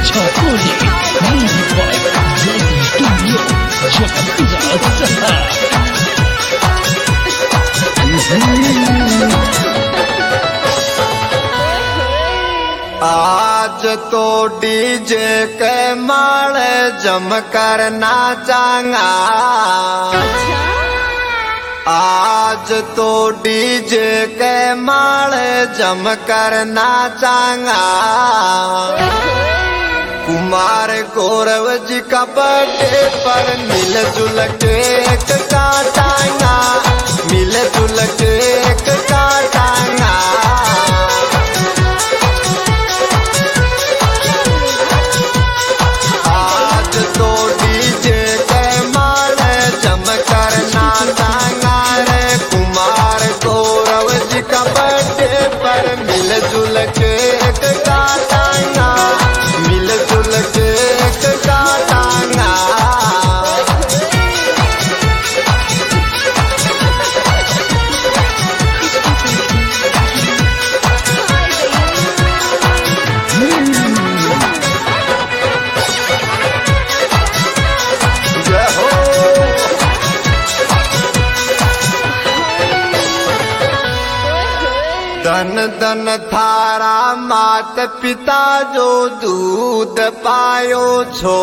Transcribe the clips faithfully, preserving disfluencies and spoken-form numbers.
Chakuli, music by Jazzy Studio, Jakarta. आज तो DJ के माल जम कर नाचांगा, आज तो डीजे के माल जम कर नाचांगा। कुमार गौरव जी का बर्थडे पर मिलजुल केक काटांगा, मिलजुल केक काटांगा। आज तो डीजे के माल जम कर नाचांगा रे, कुमार गौरव जी का बर्थडे पर मिलजुल केक काटांगा, मिलजुल केक काटांगा। जय हो धन धन थारा मात पिता जो दूध पायो छो,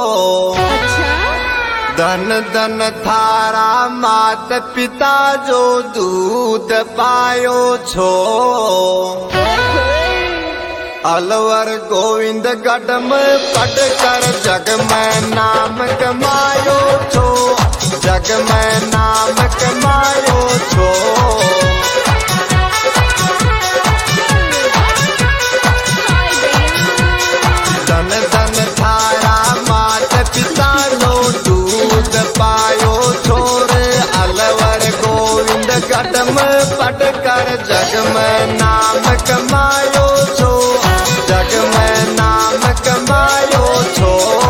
धन धन थारा मात पिता जो दूध पायो छो। अलवर गोविंद गढ़ में पढ़ कर जग में नाम कमायो छो, जग में नाम कमायो छो। धन धन थारा मात पिता नो दूध पायो छोरे, अलवर गोविंद गढ़ में पढ़ कर जग में नाम कमायो छो, जग में नाम कमायो छो।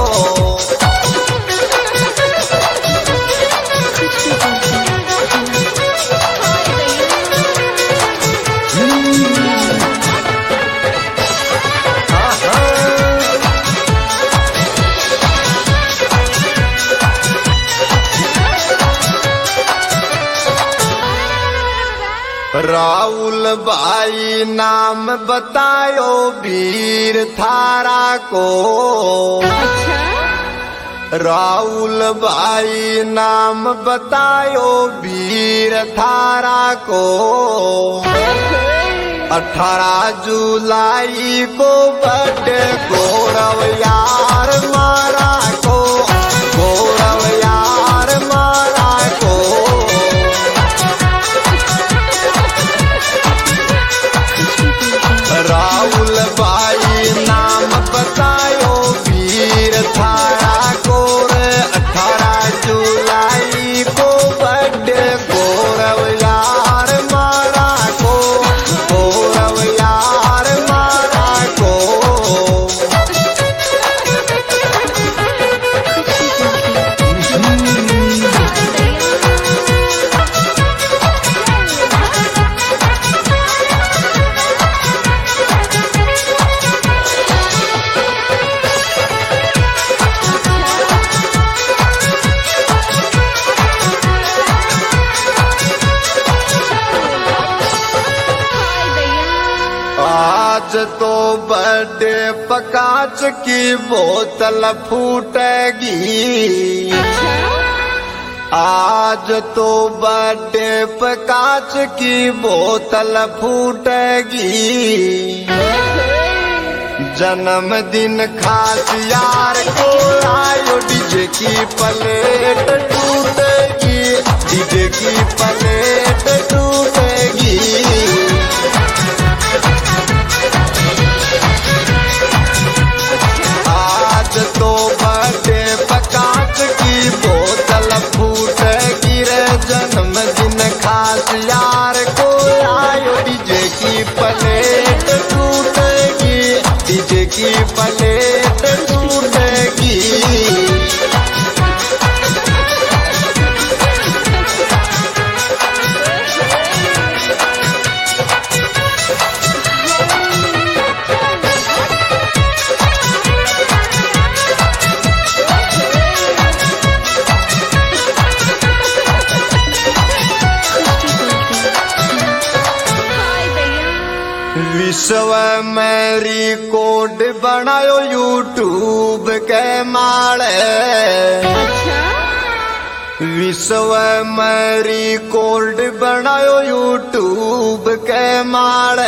राहुल भाई नाम बतायो वीर थारा को, राहुल भाई नाम बतायो वीर थारा को। अठारह जुलाई को बर्थडे गौरव यार मारा को, गौरव यार मारा को। राहुल भाई नाम बतायो वीर थारा को, अठारह जुलाई को बर्थडे गौरव यार मारा को, गौरव यार मारा को। आज तो बर्थडे पकाच की बोतल फूटेगी, आज तो बर्थडे पकाच की बोतल फूटेगी। जन्मदिन खास यार को आयो, डीजे की प्लेट टूटेगी, डीजे की प्लेट टूटेगी। आज तो बर्थडे पकाच की बोतल फूटेगी रे, जन्मदिन खास यार को आयो, डीजे की प्लेट टूटेगी, डीजे की प्लेट टूटेगी। विश्व में रिकॉर्ड बनायो यूट्यूब के माले। विश्व में रिकॉर्ड बनायो यूट्यूब के माले।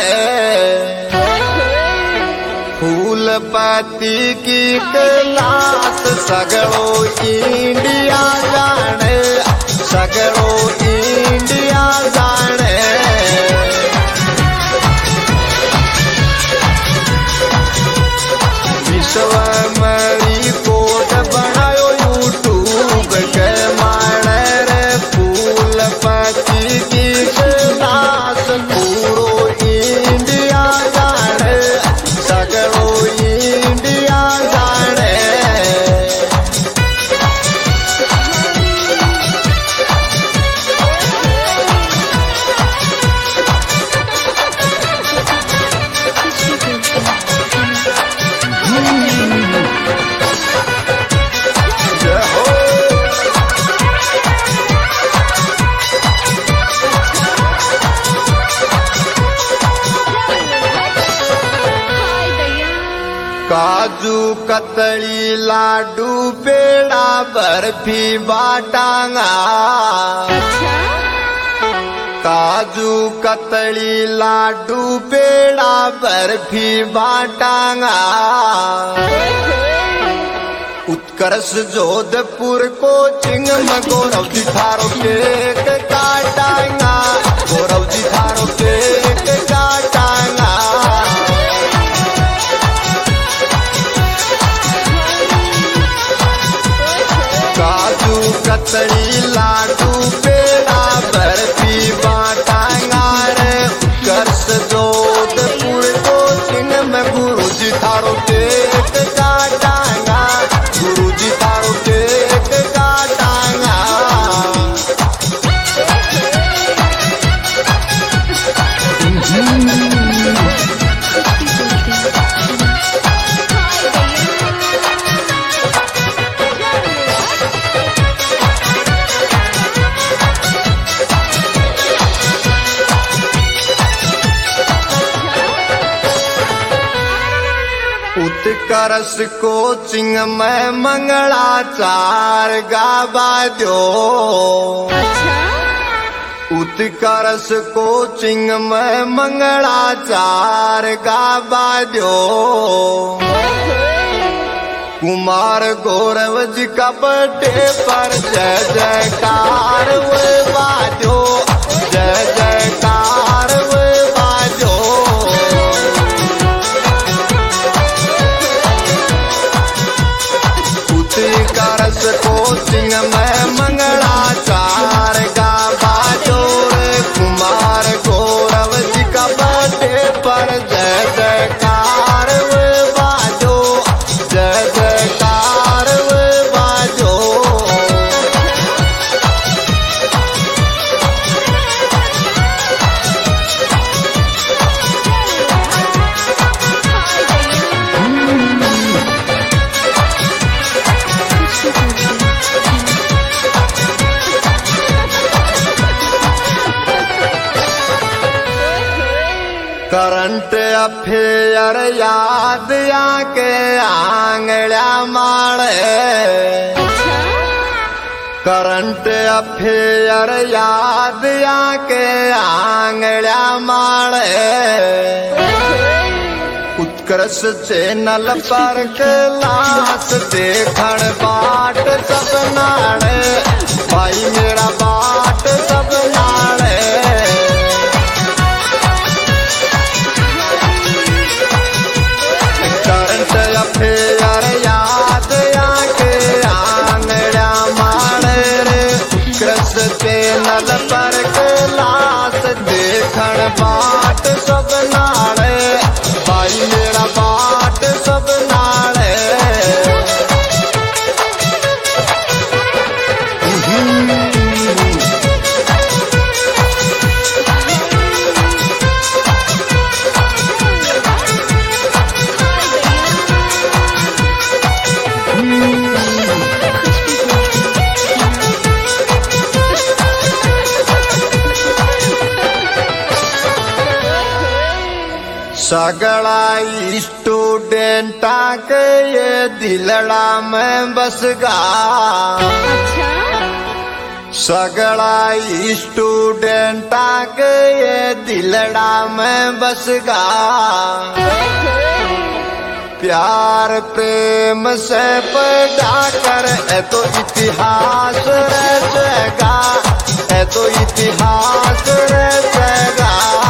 फूल पत्ती की क्लास सगड़ो इंडिया जाने, सगड़ो इंडिया जाने। विश्व में रिकॉर्ड बनायो यूट्यूब के माने रे। फूल पत्ती की क्लास पूरो इंडिया जाने, सगड़ो इंडिया जाने। काजू कतली लाडू पेड़ा बर्फी बाटांगा। काजू कतली लाडू पेड़ा बर्फी बाटांगा। उत्कर्ष जोधपुर कोचिंग में गौरव जी थारो केक काटांगा, गौरव जी थारो केक काटांगा। काजू कतली लाडू पेड़ा बर्फी बाटांगा रे। उत्कर्ष जोधपुर कोचिंग में गुरु जी थारो केक काटांगा, गुरु जी थारो केक काटांगा। उत्कर्ष कोचिंग में मंगलाचार गावा दो। उत्कर्ष कोचिंग में मंगलाचार गावा दो। कुमार गौरव जी का बर्थडे पर जय जयकार वे बाजो, जय जयकार वे बाजो। उत्कर्ष कोचिंग में मंगलाचार गावा दो रे। कुमार गौरव जी का बर्थडे पर जय जयकार वे बाजो, जय जयकार वे बाजो। करंट अफेयर याद आके आंगड़ा मारे। करंट अफेयर याद आके आंगड़ा मारे। उत्कर्ष चैनल पर क्लास देखण बाट सब नाड़े, भाई मेरा बाट सब नाड़े। करंट अफेयर याद आके आंगड़ा मारे रे। उत्कर्ष चैनल पर क्लास देखण बाट सब नाड़े, भाई मेरा बाट सब नाड़े। सगड़ा स्टूडेंटा के ये दिलड़ा में बस गा। सगड़ा स्टूडेंटा के ये दिलड़ा में बस गा। प्यार प्रेम से पैदा कर ए तो इतिहास रचेगा, ए तो इतिहास रचेगा।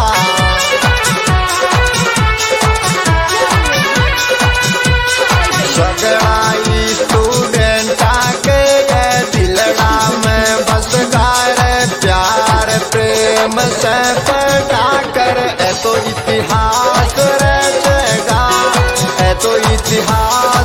सगड़ा स्टूडेंटा के ये दिलड़ा में बस कर प्यार प्रेम से पैदा कर ए तो इतिहास रचेगा, ए तो इतिहास